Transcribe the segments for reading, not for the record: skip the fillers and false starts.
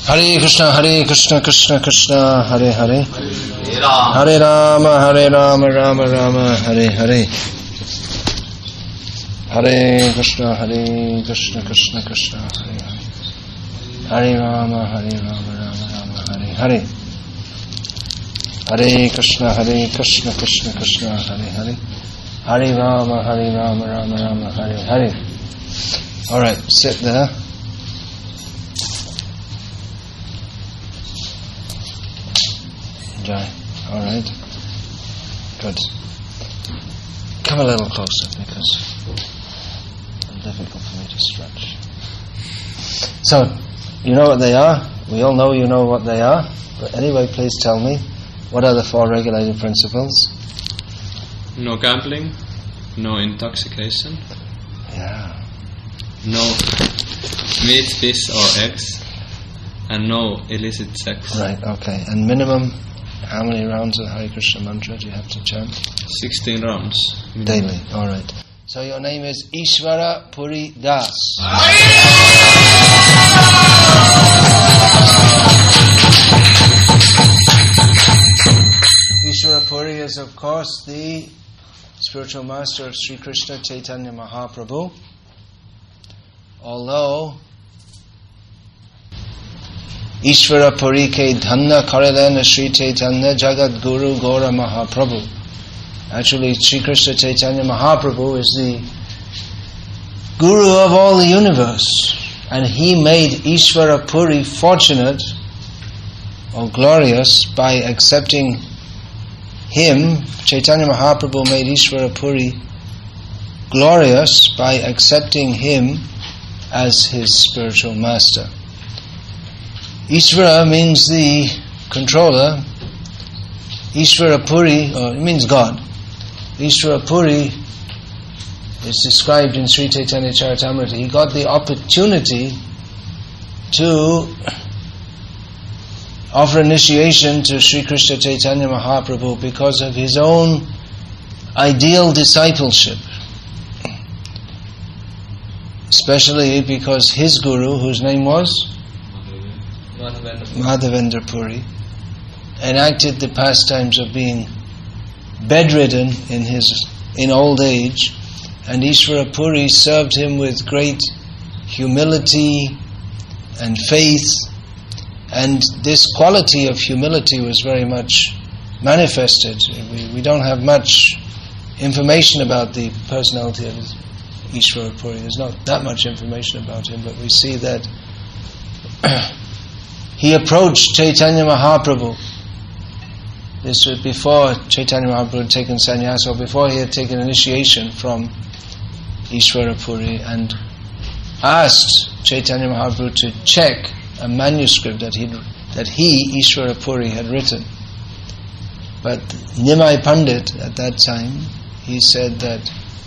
Hare Krishna, Krishna Krishna, Hare Hare, Hare Rama, Rama Rama, Hare Hare. Hare Krishna, Krishna Krishna, Hare Hare, Hare Rama, Rama Rama, Hare Hare. Hare Krishna, Krishna Krishna, Hare Hare, Hare Rama, Rama Rama, Hare Hare. All right, sit there. Jai. All right. Good. Come a little closer because it's difficult for me to stretch. So, you know what they are? We all know you know what they are. But anyway, please tell me, what are the 4 regulating principles? No gambling, no intoxication. Yeah. No meat, fish or eggs, and no illicit sex. Right, okay. And minimum, how many rounds of Hare Krishna mantra do you have to chant? 16 rounds. Daily, all right. So your name is Ishvara Puri Das. Ishvara Puri is, of course, the spiritual master of Sri Krishna Chaitanya Mahaprabhu. Although Ishvara Puri ke dhanna karelena Sri Chaitanya Jagat Guru Gora Mahaprabhu. Actually, Sri Krishna Chaitanya Mahaprabhu is the Guru of all the universe. And he made Ishvara Puri fortunate or glorious by accepting him. Chaitanya Mahaprabhu made Ishvara Puri glorious by accepting him as his spiritual master. Ishvara means the controller. Ishvara Puri, or it means God. Ishvara Puri is described in Sri Chaitanya Charitamrita. He got the opportunity to offer initiation to Sri Krishna Chaitanya Mahaprabhu because of his own ideal discipleship. Especially because his guru, whose name was Madhavendra Puri, enacted the pastimes of being bedridden in old age, and Ishvara Puri served him with great humility and faith, and this quality of humility was very much manifested. We don't have much information about the personality of Ishvara Puri. There's not that much information about him, but we see that he approached Chaitanya Mahaprabhu. This was before Chaitanya Mahaprabhu had taken sannyasa, or before he had taken initiation from Ishvara Puri, and asked Chaitanya Mahaprabhu to check a manuscript that he, Ishvara Puri, had written. But Nimai Pandit, at that time, he said that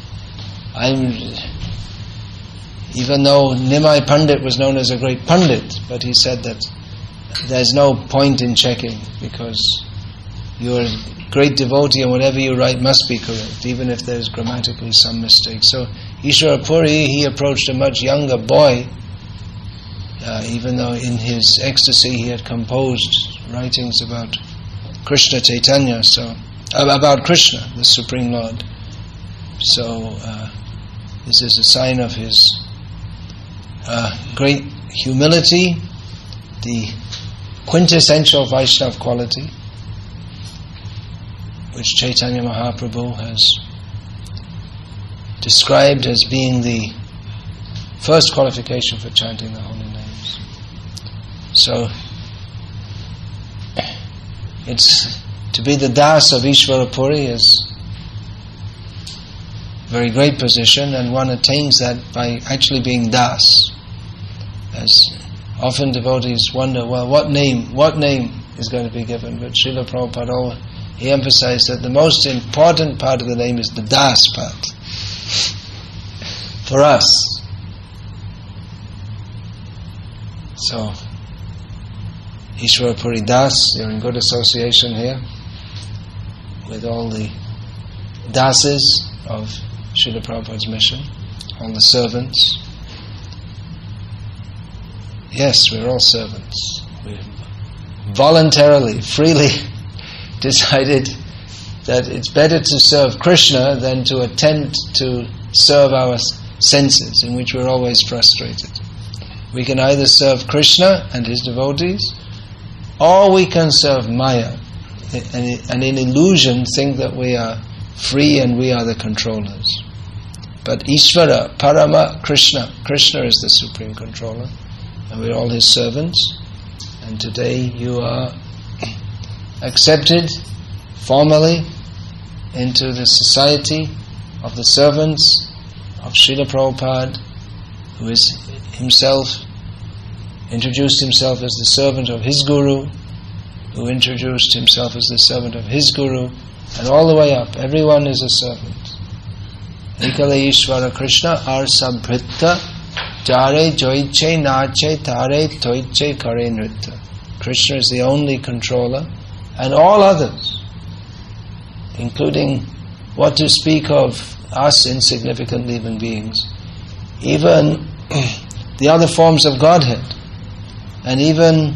even though Nimai Pandit was known as a great Pandit, but he said that there's no point in checking because you're a great devotee and whatever you write must be correct, even if there's grammatically some mistake. So Ishvara Puri, he approached a much younger boy, even though in his ecstasy he had composed writings about Krishna Chaitanya, about Krishna, the Supreme Lord. So this is a sign of his great humility, the quintessential Vaishnava quality, which Chaitanya Mahaprabhu has described as being the first qualification for chanting the holy names. So, it's to be the Das of Ishvara Puri is a very great position, and one attains that by actually being Das. As often devotees wonder, well, what name is going to be given? But Srila Prabhupada, he emphasized that the most important part of the name is the Das part. For us. So, Ishvara Puri Das, you're in good association here with all the Dases of Srila Prabhupada's mission, all the servants. Yes, we're all servants. we voluntarily, freely decided that it's better to serve Krishna than to attempt to serve our senses, in which we're always frustrated. We can either serve Krishna and his devotees, or we can serve Maya, and in illusion think that we are free and we are the controllers. But Ishvara, Parama, Krishna is the supreme controller, and we're all his servants. And today you are accepted formally into the society of the servants of Srila Prabhupada, who is himself introduced himself as the servant of his Guru, who introduced himself as the servant of his Guru, and all the way up, everyone is a servant. Ekale Ishvara Krishna ar sabhritta jare joiche nache tare toiche kare nritta. Krishna is the only controller, and all others, including what to speak of us insignificant living beings, even the other forms of Godhead, and even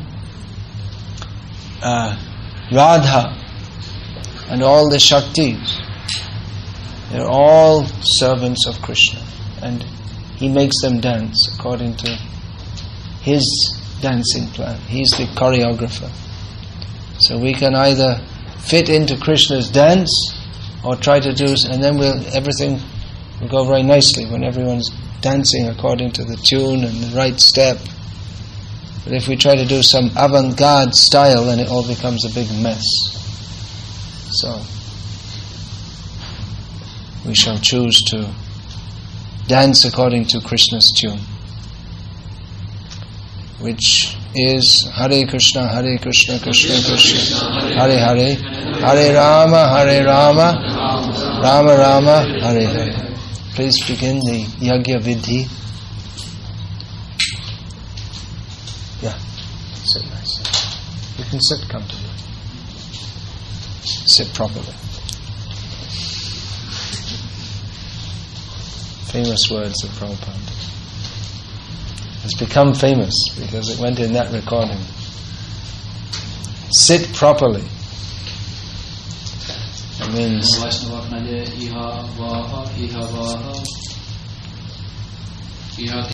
Radha and all the Shaktis, they're all servants of Krishna, and he makes them dance according to his dancing plan. He's the choreographer. So we can either fit into Krishna's dance or try to do, and then everything will go very nicely when everyone's dancing according to the tune and the right step. But if we try to do some avant-garde style, then it all becomes a big mess. So we shall choose to dance according to Krishna's tune, which is Hare Krishna, Krishna Krishna, Hare Hare, Hare Rama, Rama Rama, Hare Hare. Please begin the Yajna Vidhi. Yeah, sit nice. You can sit comfortably. Sit properly. Famous words of Prabhupada. It's become famous because it went in that recording. Sit properly. It means